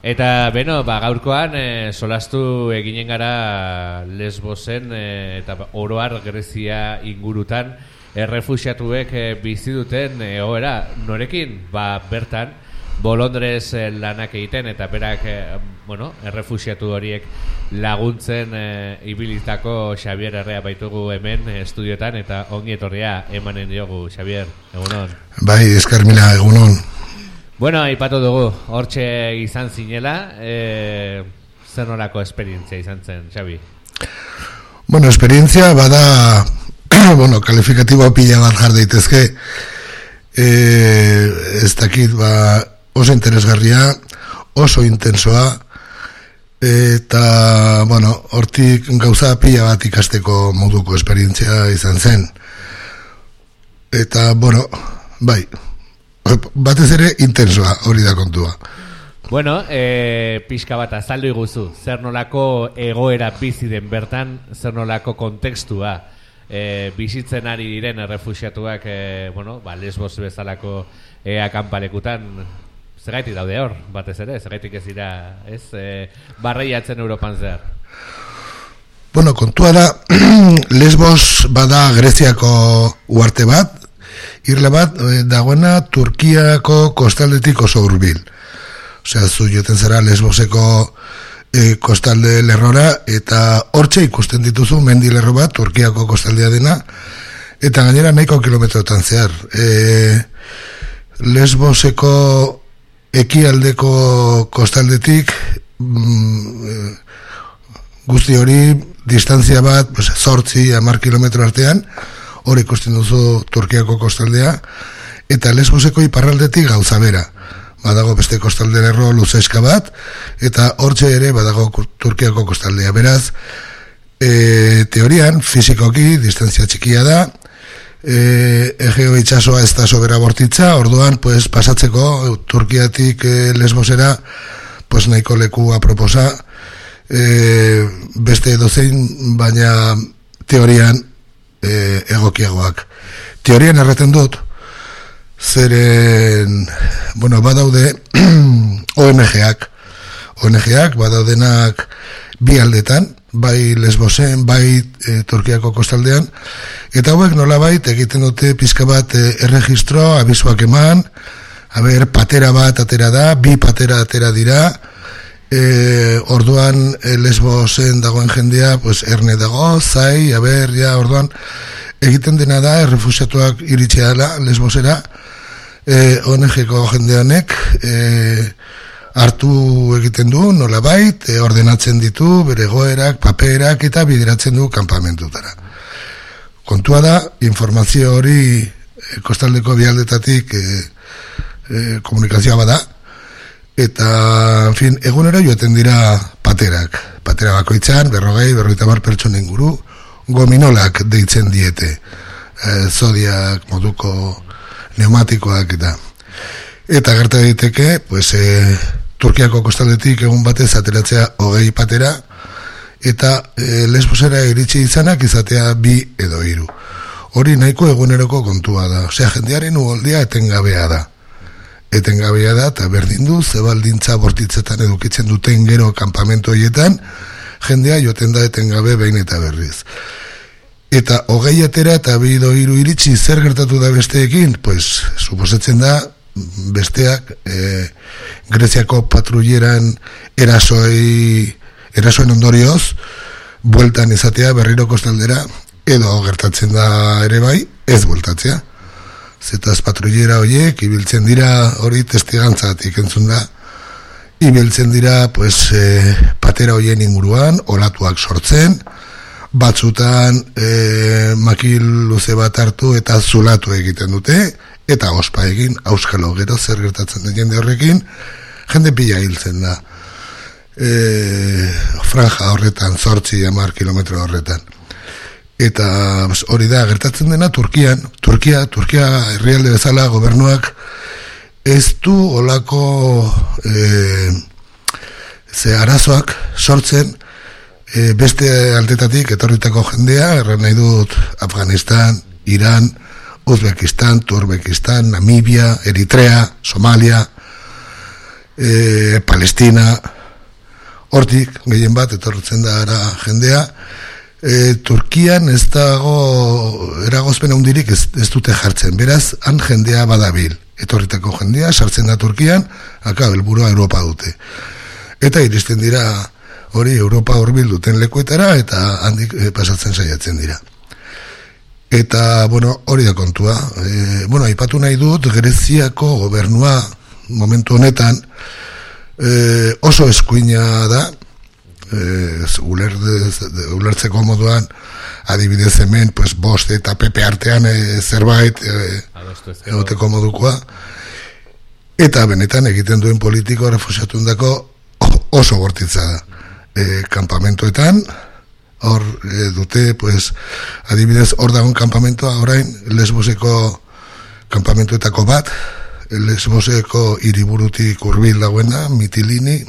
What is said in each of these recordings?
Eta, gaurkoan solastu eginen gara Lesbosen eta oroar Grezia ingurutan errefuxiatuek bizi duten egoera norekin, bertan Bolondrez lanak egiten eta berak errefuxiatu horiek laguntzen ibilitako Xabier Errea baitugu hemen estudiotan eta ongi etorria emanen diogu. Xabier, egunon. Bai, esker mila, egunon. Aipatu dugu, hortxe izan zinela, zer nolako esperientzia izan zen, Xabi? Esperientzia bada, kalifikatiboa pila bat jar daitezke, ez dakit, oso interesgarria, oso intensoa, eta, hortik gauza pila bat ikasteko moduko esperientzia izan zen. Eta, bai, batez ere intensoa, hori da kontua. Pixka bat azaldu iguzu, zer nolako egoera bizi den bertan, zer nolako kontekstua bizitzen ari diren errefuxiatuak, Lesbos bezalako akanpalekutan, zergaitik daude hor, batez ere, zergaitik ez dira, barreiatzen Europan zehar. Kontua da, Lesbos bada Greziako uarte bat, irle bat, dagoena Turkiako kostaldetik oso hurbil. Osea, zu joten zara Lesboseko kostalde lerrora, eta hortxe ikusten dituzu mendi lerro bat, Turkiako kostaldea dena, eta gainera nahiko kilometrotan zehar. Lesboseko ekialdeko kostaldetik guzti hori distantzia bat 8-10 kilometro artean, hori ikusten duzu Turkiako kostaldea, eta Lesboseko iparraldetik gauza bera. Badago beste kostalde lerro luzeska bat, eta hortxe ere badago Turkiako kostaldea. Beraz, teorian, fizikoki, distantzia txikia da, Egeo itxasoa ez da sobera bortitza, orduan, pasatzeko Turkiatik Lesbosera, nahiko leku aproposa, beste edozein, baina teorian egokiagoak. Teorian erraten dut, zeren, badaude ONG-ak badaudenak bi aldetan, bai Lesbosen, bai Turkiako kostaldean, eta hauek nolabait egiten dute pizka bat erregistro, abisuak eman, patera bat atera da, bi patera atera dira, orduan Lesbosen dagoen jendea, erne dago, zai, orduan egiten dena da, errefuxiatuak iritsia dela Lesbosera, ONG-ko jendeanek hartu egiten du, nolabait, ordenatzen ditu, bere goerak, paperak, eta bideratzen du kanpamentutara. Kontua da, informazio hori kostaldeko bialdetatik komunikazioa bada, eta, egunero joaten dira paterak. Patera bakoitzan, 40-50 pertsona inguru, gominolak deitzen diete, zodiak, moduko neumatikoak eta gerta daiteke, Turkiako kostaldetik egun batez ateratzea 20 patera, eta Lesbosera iritsi izanak izatea 2 edo 3. Hori nahiko eguneroko kontua da. Osea, jendearen uholdia etengabea da, eta berdin du, zebaldintza bortitzetan edukitzen duten gero kanpamentu horietan, jendea joten da etengabe behin eta berriz. Eta 20 atera eta 2 edo 3 iritsi zer gertatu da besteekin? Suposatzen da, besteak Greziako patrulleran erasoen ondorioz bueltan izatea berriro kostaldera, edo gertatzen da ere bai, ez bueltatzea. Zetaz patrullera horiek ibiltzen dira, hori testigantzatik entzun da, ibiltzen dira patera horien inguruan, olatuak sortzen, batzutan makil luze bat hartu eta zulatu egiten dute, eta ospa egin, auskalo gero zer gertatzen den jende horrekin, jende pila hiltzen da. Franja horretan, 8-10 kilometro horretan. Eta hori da, gertatzen dena Turkia herrialde bezala gobernuak ez du olako arazoak sortzen beste aldetatik etorritako jendea, erran nahi dut Afganistan, Iran, Uzbekistan, Turbekistan, Namibia, Eritrea, Somalia, Palestina, hortik gehien bat etortzen da ara jendea. Turkian ez dago eragozpen handirik ez dute jartzen, beraz han jendea badabil, etorritako jendea sartzen da Turkian, helburua Europa dute, eta iristen dira hori Europa hurbil duten lekuetara eta handik pasatzen saiatzen dira. Eta hori da kontua. Aipatu nahi dut Greziako gobernua momentu honetan oso eskuina da. Ulertzeko moduan adibidez hemen bost eta PP artean zerbait egoteko modukoa, eta benetan egiten duen politiko refusiatundako oso bortitza da. Kampamentoetan hor dute adibidez hor dagoen kampamentoa orain Lesboseko kampamentoetako bat, Lesboseko hiriburutik hurbil dagoena, Mitilini,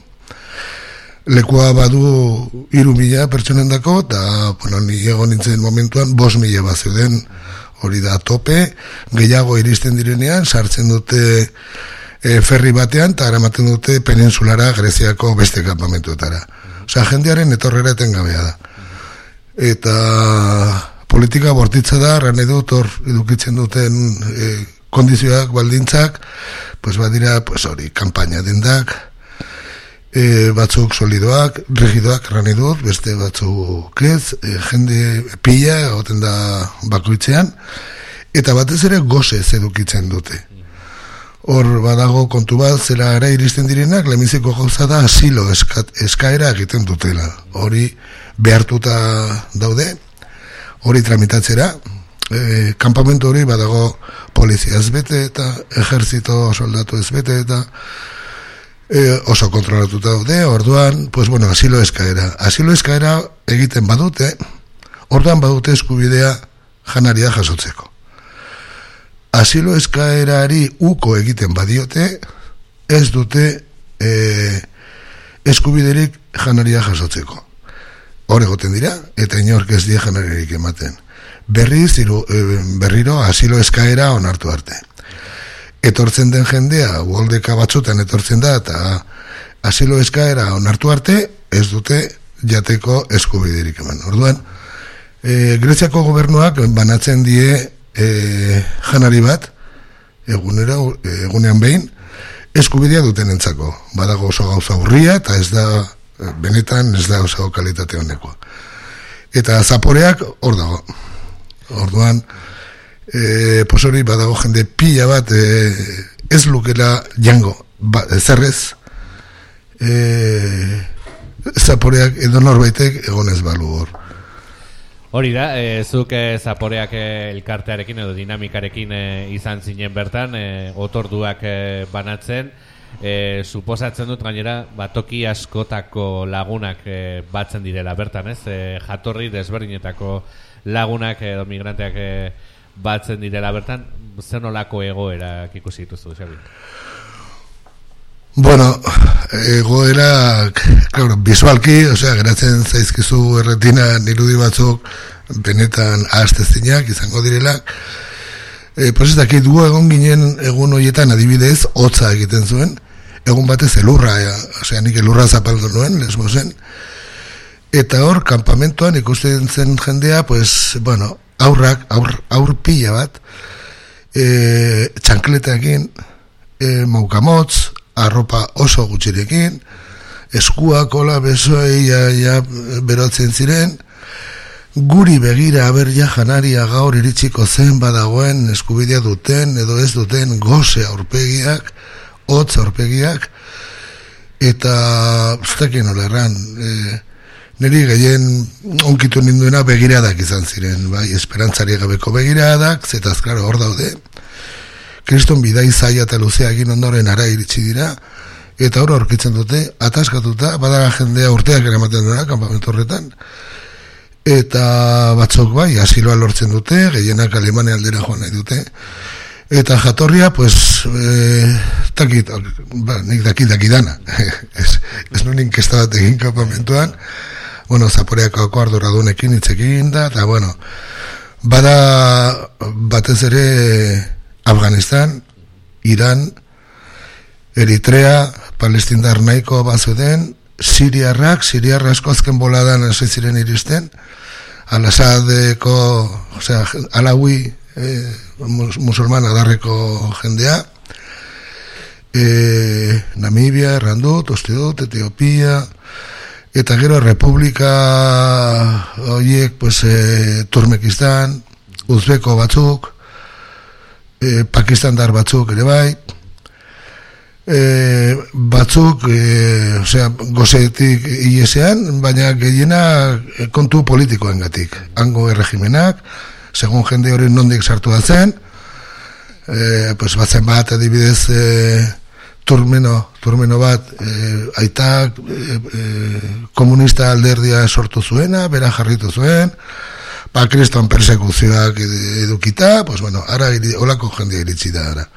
lekua badu 3.000 pertsonendako, eta ni egon nintzen momentuan 5.000 bat zeuden, hori da tope, gehiago iristen direnean, sartzen dute ferri batean, eta eramaten dute peninsulara Greziako beste kampamentuetara. Osea, jendearen etorrera etengabea da. Eta politika bortitza da, ranei dut hor edukitzen duten kondizioak, baldintzak, badira, hori, kampaina dendak, batzuk solidoak, rigidoak ranei dut, beste batzuk ez, jende pila egoten da bakoitzean, eta batez ere gozez edukitzen dute. Hor badago kontu bat, zera ara iristen direnak, lehenbiziko gauza da asilo eskaera egiten dutela. Hori behartuta daude, hori tramitatzera, kampamentu hori badago polizia ez bete eta ejerzito soldatu ez bete eta oso kontrolatuta daude, orduan, asilo eskaera. Asilo eskaera egiten badute, orduan badute eskubidea janaria jasotzeko. Asilo eskaerari uko egiten badiote, ez dute eskubiderik janaria jasotzeko. Hor egoten dira, eta inork ez die janaririk ematen. Berriro asilo eskaera onartu arte. Etortzen den jendea, uholdeka batzutan etortzen da, eta asilo eskaera onartu arte, ez dute jateko eskubiderik eman. Orduan, Greziako gobernuak banatzen die janari bat, egunean behin, eskubidea duten entzako. Badago oso gauza urria, eta ez da, benetan ez da oso kalitate honekoa. Eta zaporeak hor dago. Orduan, hori badago jende pila bat ez lukela jango, zerrez, zaporeak edo norbaitek egonez balu hor. Hori da, zuk zaporeak elkartearekin edo dinamikarekin izan zinen bertan, otorduak banatzen, suposatzen dut gainera, toki askotako lagunak batzen direla bertan, ez? Jatorri desberdinetako lagunak edo migranteak batzen direla bertan, zer nolako egoerak ikusi dituzu, Xabi? Egoerak, visualki, geratzen zaizkizu erretinan irudi batzuk benetan ahaztezinak izango direlak. Ez dakit gu egon ginen egun horietan adibidez, hotza egiten zuen, egun batez elurra, nik elurra zapaldu nuen, Lesbosen, eta hor, kampamentoan ikusten zen jendea, aur pila bat, txankletaekin, maukamotz, arropa oso gutxirekin, eskuak ola besoei berotzen ziren, guri begira aberria janaria gaur iritsiko zen badagoen eskubidea duten edo ez duten goze aurpegiak, hotz aurpegiak, eta ustakin hola erran, niri gehien onkitu ninduena begiradak izan ziren, esperantzari gabeko begiradak, zetaz, hor daude, Kriston bidai zaila eta luzea egin ondoren ara iritsi dira, eta hor aurkitzen dute, ataskatuta, badaga jendea urteak eramaten dira, kampamentu horretan, eta batzuk asiloa lortzen dute, gehienak Alemania aldera joan nahi dute, eta jatorria, nik dakidana, ez nuen inkesta bat egin kampamentuan, zaporeako arduradunekin hitzekin da, eta bada batez ere Afganistan, Iran, Eritrea, palestindar nahiko bazuden, siriarrak asko azken boladan hasi ziren iristen, Al-Asadeko, osea, alaui, musulman adarreko jendea, Namibia, errandut, Ostidut, Etiopia, eta gero Republika horiek, pues, Turmekistan, Uzbeko batzuk, Pakistandar batzuk ere bai, batzuk, osea, gozetik iesean, baina gehiena kontu politikoengatik. Hango erregimenak, segun jende hori nondik sartu da zen, pues batzen bat, adibidez, turmeno bat, aitak komunista alderdia sortu zuena, bera jarritu zuen, kriston persekuzioak edukita, pues bueno, ara olako jendea iritsi da ara.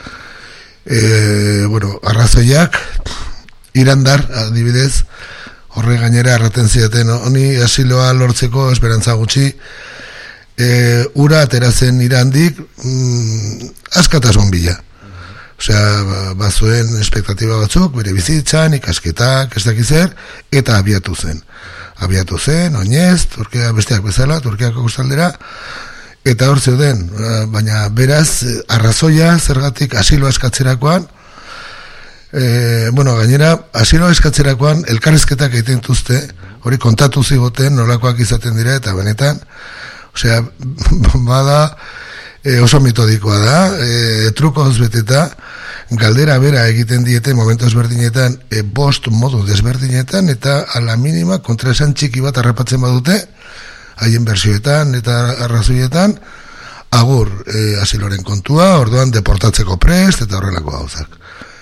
Bueno, arrazoiak, Irandar, adibidez, horre gainera erraten zidaten, honi asiloa lortzeko esperantza gutxi, ura aterazen Irandik askatasun bila. Osea, bazuen espektatiba batzuk, bere bizitzan, ikasketak, ez dakizer, eta abiatu zen, oinez, Turkia besteak bezala, Turkiako kostaldera, eta hor zeuden, baina beraz, arrazoia zergatik asilo eskatzerakoan, bueno, gainera, asilo eskatzerakoan elkarrizketak egiten dituzte, hori kontatu zigoten, nolakoak izaten dira, eta benetan, osea, bada, oso metodikoa da, trukoz beteta, galdera bera egiten diete momentu ezberdinetan, bost modu desberdinetan, eta ala minima kontraesan txiki bat harrapatzen badute, haien bersioetan eta arrazoietan, agur asiloren kontua, orduan deportatzeko prest, eta horrelako gauzak.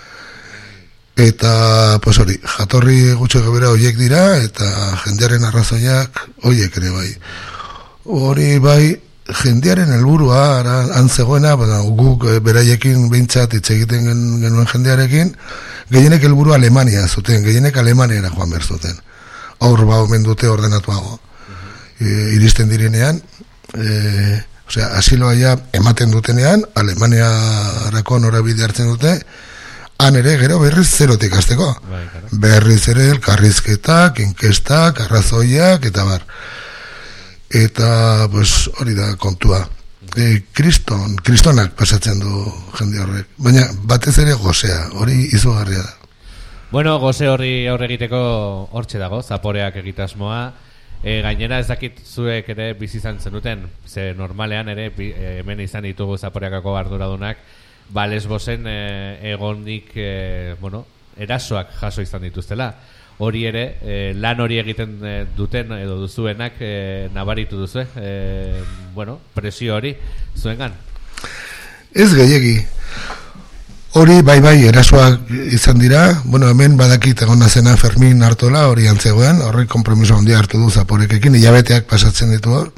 Eta, pues hori, jatorri gutxo gebera horiek dira, eta jendearen arrazoiak horiek ere bai. Hori bai, jendearen helburua antzegoena, guk beraiekin behintzat hitz egiten genuen jendearekin, gehienek helburua Alemania zuten, gehienek Alemaniara joan behar zuten. Aur ba omen dute ordenatuago. Iristen direnean, osea, asiloa ja ematen dutenean, Alemaniarako norabide hartzen dute, han ere gero berriz zerotik hasteko. Berriz ere elkarrizketak, inkestak, arrazoiak, eta bar. Eta, pues, hori da kontua. Kristonak pasatzen du jende horrek. Baina, batez ere gozea, hori izugarria da. Bueno, goze horri aurre egiteko hortxe dago, zaporeak egitasmoa. Gainera ez dakit zuek ere bizi izan zenuten, ze normalean ere hemen izan ditugu zaporeakako arduradunak, Lesbosen egondik, bueno, erasoak jaso izan dituztela. Hori ere, lan hori egiten duten edo duzuenak nabaritu duzu, bueno, presio hori zuengan? Ez gehiegi. Hori bai erasoak izan dira, bueno, hemen badakit egon zena Fermin Artola, hori antzegoen, horrek konpromiso handia hartu du zaporekekin, hilabeteak pasatzen ditu hor.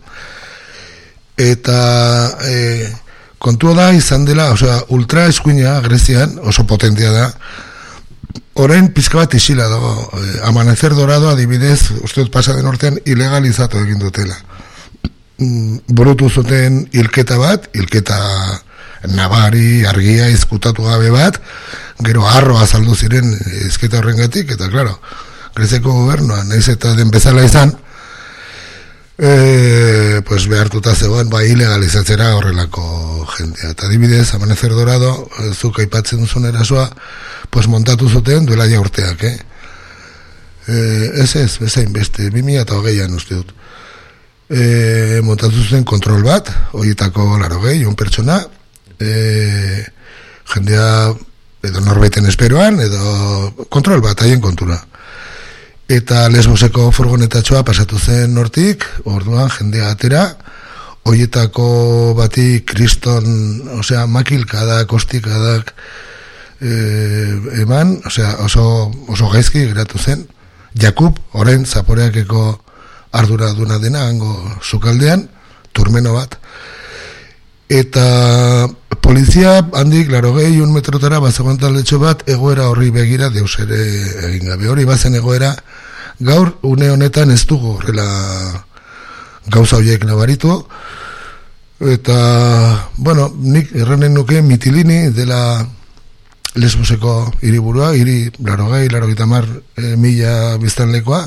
Eta kontua da izan dela, osea, ultra eskuina Grezian, oso potentia da, orain pizka bat isila dago, Amanecer Dorado adibidez, uste dut pasaden ortean ilegalizatu egin dutela. Burutu zuten hilketa bat, hilketa nabari, argia, izkutatu gabe bat, gero arroa azaldu ziren izketa horrengatik, eta klaro, Greziako gobernuan, nahiz eta den bezala izan, pues behartuta zegoen, ilegalizatzera horrelako jendea. Eta adibidez, Amanecer Dorado, zuk aipatzen duzun erasoa, pues montatu zuten duela ja urteak, ez, bezain beste, 2008an uste dut. Montatu zuten kontrol bat, horietako 80 pertsona, jendea edo norbaiten esperoan, edo kontrol bat, haien kontura. Eta Lesboseko furgonetatxoa pasatu zen nortik, orduan jendea atera, horietako bati kriston, osea, makilkadak, ostikadak eman, osea, oso gaizki geratu zen. Jakub, orain zaporeakeko arduraduna dena, hango sukaldean, turmeno bat. Eta polizia handik, 81 metrotara bazegoen taldetxo bat, egoera horri begira deus ere egin gabe. Hori bazen egoera, gaur une honetan ez dugu horrela gauza horiek nabaritu. Eta, bueno, nik erranen nuke Mitilini dela Lesboseko hiriburua, hiri 80-90 biztanlekoa,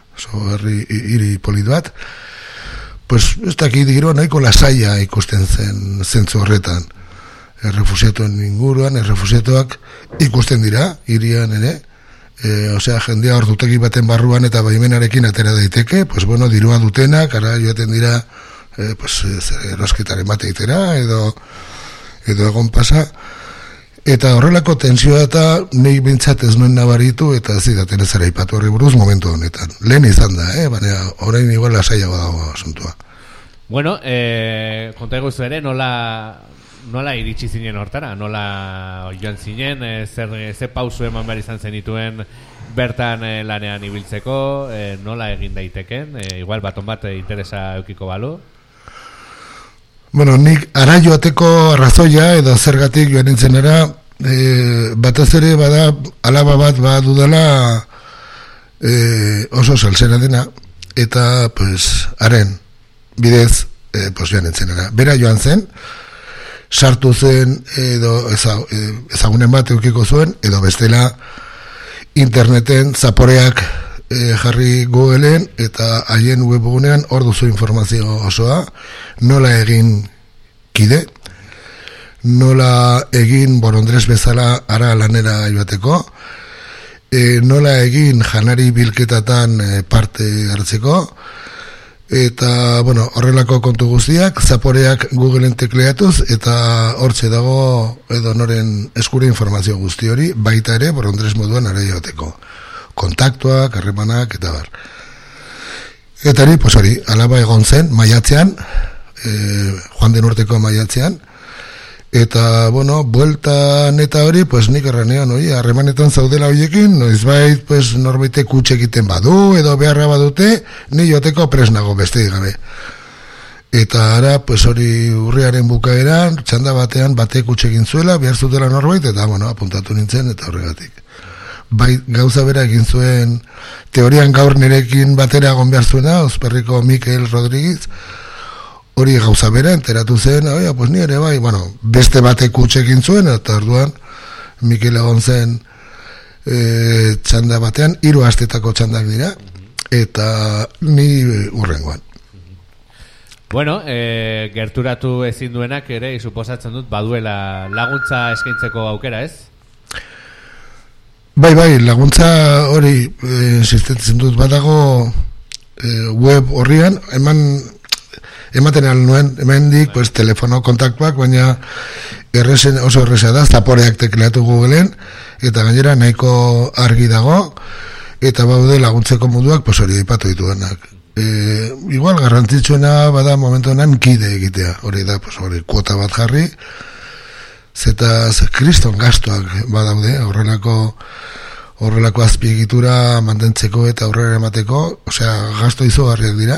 hiri polit bat, pues ez dakit giro nahiko lasaia ikusten zen zentzu horretan. Errefusiatuen inguruan, errefusiatuak ikusten dira, hirian ere, osea, jendea ordutegi baten barruan eta baimenarekin atera daiteke, pues bueno, dirua dutenak, ara joaten dira, pues, erosketaren bate itera, edo egon pasa, eta horrelako tensioa eta nahi bintzat ez nuen nabaritu, eta ez zidaten ez ara ipatu horri buruz momentu honetan. Lehen izan da, baina orain igual lasaiago dago asuntua. Bueno, konta eguzu ere, nola iritsi zinen hortara? Nola joan zinen? Ze pausu eman behar izan zenituen bertan lanean ibiltzeko? Nola egin daiteken? Igual baton bat interesa eukiko balu? Bueno, nik ara joateko arrazoia edo zergatik joan nintzenera, batez ere bada alaba bat badudala oso salsera dena, eta pues haren bidez pues joan nintzenera. Bera joan zen, sartu zen edo ezagunen bat eukiko zuen, edo bestela interneten zaporeak jarri Googleen eta haien webgunean hor duzu informazio osoa, nola egin kide, nola egin borondrez bezala ara lanera joateko, nola egin janari bilketatan parte hartzeko, eta bueno, horrelako kontu guztiak zaporeak Googleen tekleatuz eta hortxe dago edo noren eskure informazio guzti hori, baita ere borondrez moduan ara joateko, kontaktuak, harremanak eta bar. Eta hori, pues hori, alaba egon zen maiatzean, joan den urteko maiatzean, eta bueno, bueltan eta hori, pues nik erranean hori, harremanetan zaudela horiekin, noizbait, pues norbait kutxe egiten badu, edo beharra badute, ni joteko presnago beste gabe. Eta ara, pues hori urriaren bukaeran, txanda batean batek kutxe egin zuela, behar zutela norbait, eta bueno, apuntatu nintzen, eta horregatik. Bai, gauza bera egin zuen, teorian gaur nirekin batera egon behar zuena, Osperriko Mikel Rodriguez, hori gauza bera, enteratu zen, oia, pues ni ere bai, bueno, beste batek kutxe egin zuen, eta orduan, Mikel egon zen txanda batean, 3 astetako txandak dira, eta ni urrengoan. Bueno, gerturatu ezin duenak ere, suposatzen dut, baduela laguntza eskaintzeko aukera, ez? Bai, laguntza hori insistentzen dut badago web horrian, ematen alnuen, hemendik pues, telefono kontaktuak, baina oso erresa da, zaporeak tekleatu Googleen, eta gainera nahiko argi dago, eta baude laguntzeko moduak pues, hori ipatu dituenak. Igual garrantzitsuena bada momentu honan kide egitea, hori da, pues, hori kuota bat jarri, zetaz kriston gastuak badaude, horrelako azpiegitura mantentzeko eta aurrera emateko, osea, gasto izugarriak dira,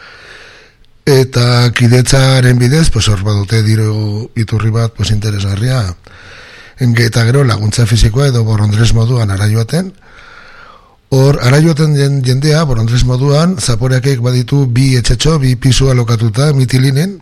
eta kidetzaren bidez, pues hor badute diru iturri bat, pues interesgarria, eta gero laguntza fisikoa edo borondrez moduan ara joaten, hor ara joaten jendea, borondrez moduan, zaporeakek baditu 2 etxetxo, 2 pisu alokatuta mitilinen,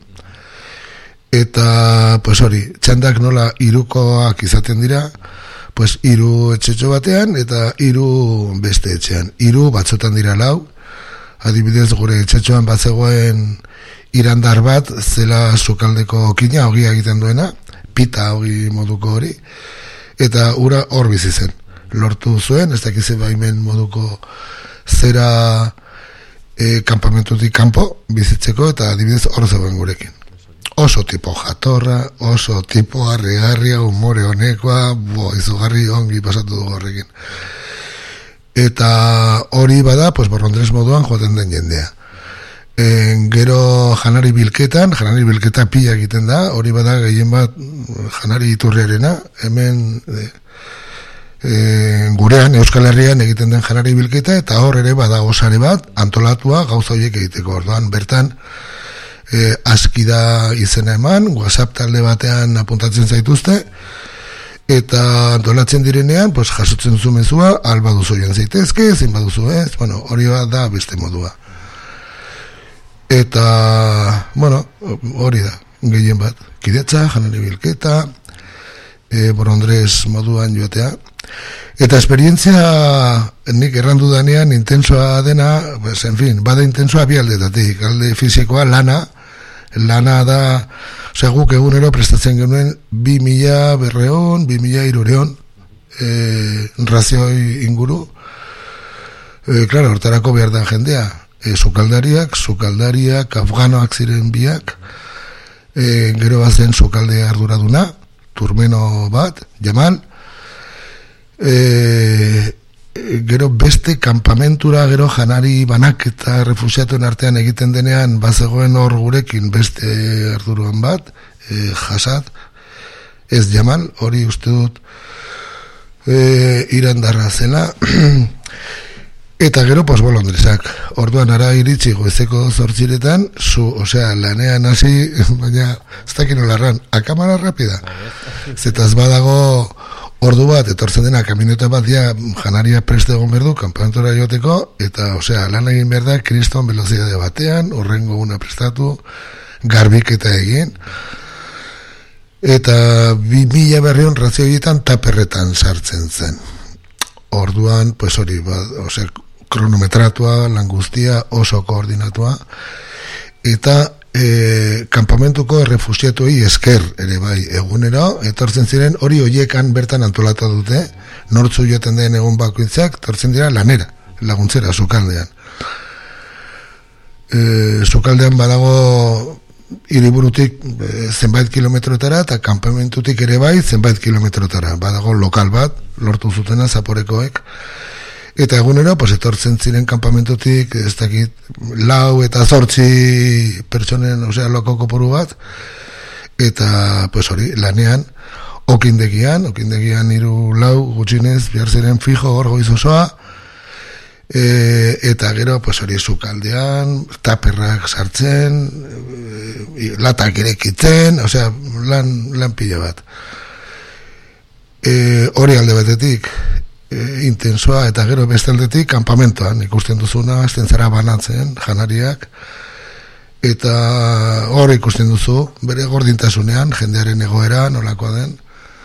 eta, pues hori, txandak nola 3koak izaten dira, pues 3 etxetxo batean, eta 3 beste etxean. 3 batzotan dira 4, adibidez gure etxetxoan bat zegoen irandar bat, zela sukaldeko okina, ogia egiten duena, pita ogi moduko hori, eta ura hor bizi zen. Lortu zuen, ez dakize baimen moduko zera kanpamentutik kanpo bizitzeko, eta adibidez hor zegoen gurekin. Oso tipo jatorra, oso tipo harrigarria, umore honekoa, izugarri ongi pasatu dugu horrekin. Eta hori bada, pues borondrez moduan joaten den jendea. Gero janari bilketa pila egiten da, hori bada gehien bat janari iturriarena, hemen gurean, Euskal Herrian egiten den janari bilketa, eta hor ere bada osare bat, antolatua gauza horiek egiteko. Orduan, bertan, askida izena eman, WhatsApp talde batean apuntatzen zaituzte, eta antolatzen direnean, pues, jasotzen zu mezua, alba duzu joan zaitezke, ezin baduzu ez, bueno, hori da beste modua. Eta, bueno, hori da, gehien bat, kidetza, janari bilketa, borondrez moduan joatea. Eta esperientzia nik errandu danean intensoa dena, pues, en fin, bada intensoa bi aldetatik, alde fisikoa lana da, osea, guk egunero prestatzen genuen 2.200, 2.300 razioi inguru. Claro, hortarako behar da jendea, sukaldariak, afganoak ziren biak, gero bazen sukalde arduraduna, turmeno bat, Jamal, gero beste kanpamentura, gero janari banak eta refusiatuen artean egiten denean bazegoen hor gurekin beste arduruan bat, Jasad, ez Jamal, hori uste dut irandarra zela. Eta gero, pues, bolondrezak. Orduan ara iritsi goizeko 8:00, osea, lanean hasi, baina, ez dakin olarran, akamara rapida. Zetaz badago ordu bat, etortzen dena, kamineta bat, janaria preste egon berdu, kanpantora joteko, eta, osea, lan egin behar da, kriston velozidade batean, horrengo una prestatu, garbiketa egin, eta 2.200 razioietan taperretan sartzen zen. Orduan, pues hori, osea, kronometratua, lan guztia, oso koordinatua, eta kanpamentuko errefusiatuei esker ere bai egunero, etortzen ziren hori hoiekan bertan antolatu dute, nortzu joten den egun bakoitzak, etortzen dira lanera, laguntzera, sukaldean. Sukaldean badago hiriburutik zenbait kilometrotara eta kanpamentutik ere bai zenbait kilometrotara. Badago lokal bat, lortu zutena zaporekoek, eta egunero, pues, etortzen ziren kanpamentutik, ez dakit, 4 eta 8 pertsonen, osea, loko kopuru bat, eta, pues, hori, lanean, okindegian 3-4 gutxinez, behar ziren fijo hor goiz osoa, eta gero, pues, hori, sukaldean, taperrak sartzen, latak irekitzen, osea, lan pila bat. Hori alde batetik, intensoa, eta gero bestaldetik kanpamentoan ikusten duzuna, azten zara banatzen janariak, eta hor ikusten duzu bere gordintasunean, jendearen egoera nolakoa den.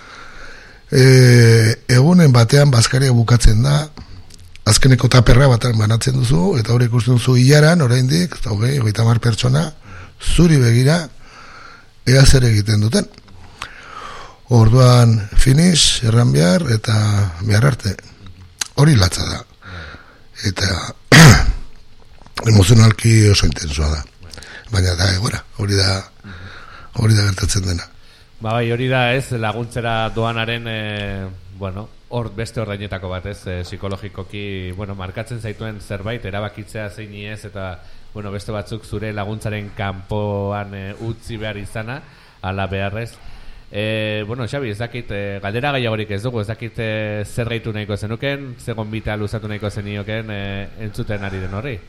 Egunen batean bazkaria bukatzen da, azkeneko taperra batean banatzen duzu, eta hor ikusten duzu hilaran, oraindik 30 pertsona zuri begira ea zer egiten duten. Orduan finish, erran behar, eta behar arte. Hori latza da. Eta emozionalki oso intensoa da. Baina da egora, hori da gertatzen dena. Bai, hori da, ez, laguntzera doanaren, hor beste ordainetako bat, ez, psikologikoki, markatzen zaituen zerbait, erabakitzea zein ez, eta, beste batzuk zure laguntzaren kanpoan utzi behar izana, ala beharrez. Xabi, ez dakit, galdera gehiagorik ez dugu, ez dakit zer gaitu nahiko zenuken, zer gonbita luzatu nahiko zenioken entzuten ari den horri?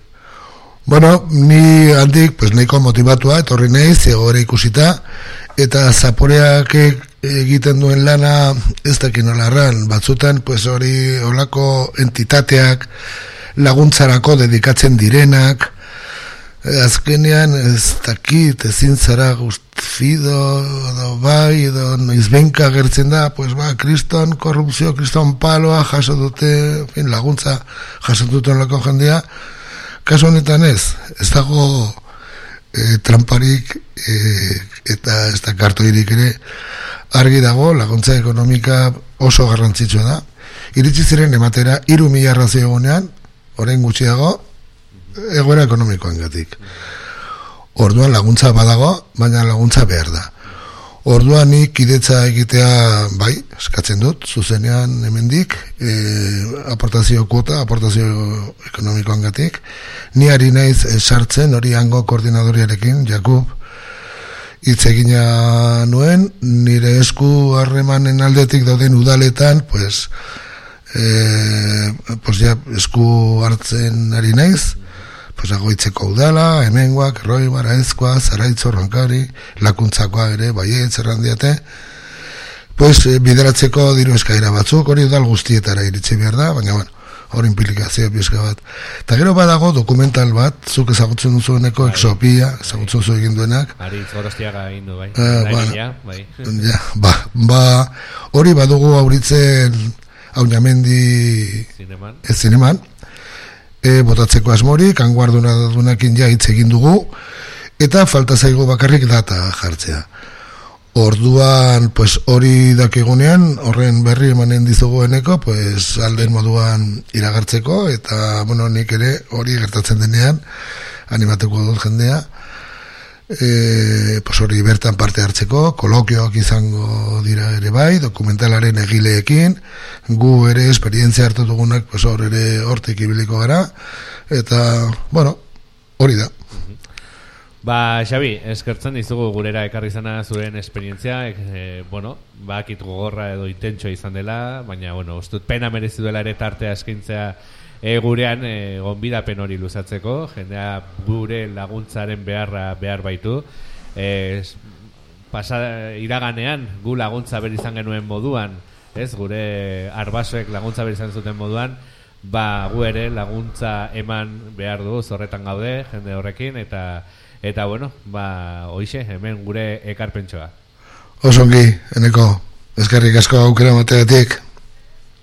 Ni handik, pues, nahiko motivatua, etorri naiz, egoera ikusita, eta zaporeak egiten duen lana ez dakin olarran, batzutan, pues, hori olako entitateak laguntzarako dedikatzen direnak, azkenean ez dakit, ezin zara fido, edo bai, edo noizbenka gertzen da, pues, kriston korrupzio, kriston paloa jaso dute, laguntza jaso duten lako jendea. Kasu honetan ez dago tramparik eta ez da kartoirik ere, argi dago, laguntza ekonomika oso garrantzitsua da. Iritsi ziren ematera 3.000 razio egunean, orain gutxiago, egoera ekonomikoan gatik. Orduan laguntza badago, baina laguntza behar da. Orduan nik kidetza egitea, bai, eskatzen dut, zuzenean hemendik, aportazio ekonomikoan gatik. Ni ari naiz sartzen, hori hango koordinadoriarekin, Jakub, hitz egina nuen, nire esku harremanen aldetik dauden udaletan, pues ja, esku hartzen ari naiz, pues Agoitzeko udala, Hemengoak, Roibar, Aezkoa, Zaraitz, Ronkari, Lakuntzakoa ere, Baietz, Errandiate, pues bideratzeko diru eskaira batzuk, hori udal guztietara iritsi behar da, baina hor implikazio pizka bat. Eta gero badago dokumental bat, zuk ezagutzen duzueneko Exopia, ezagutzen zu egin duenak. Aritz Gorostiaga egin du, bai. Hori badugu auritzen Aunamendi zineman, botatzeko asmorik, hanguardunakin ja hitz egin dugu, eta falta zaigu bakarrik data jartzea. Orduan, pues hori dakigunean, horren berri emanen dizugueneko, pues alden moduan iragartzeko, eta, bueno, nik ere hori gertatzen denean, animatuko dut jendea, pues hori bertan parte hartzeko, kolokioak izango dira ere bai, dokumentalaren egileekin, gu ere esperientzia hartu dugunak, pues hor ere hortik ibiliko gara, eta, bueno, hori da. Ba, Xabi, eskertzen dizugu gurera ekarri zana zuren esperientzia, bueno, bakit gogorra edo intentxo izan dela, baina, bueno, ustut pena merezi duela ere tartea eskintzea gurean gonbidapen hori luzatzeko, jendea gure laguntzaren behar baitu, iraganean gu laguntza behar izan genuen moduan, ez, gure arbasoek laguntza behar izan zuten moduan, ba, gu ere laguntza eman behar du, zorretan gaude, jende horrekin, eta bueno, ba, hoixe, hemen gure ekarpentsoa. Osongi, eneko, eskerrik asko aukera mateatik.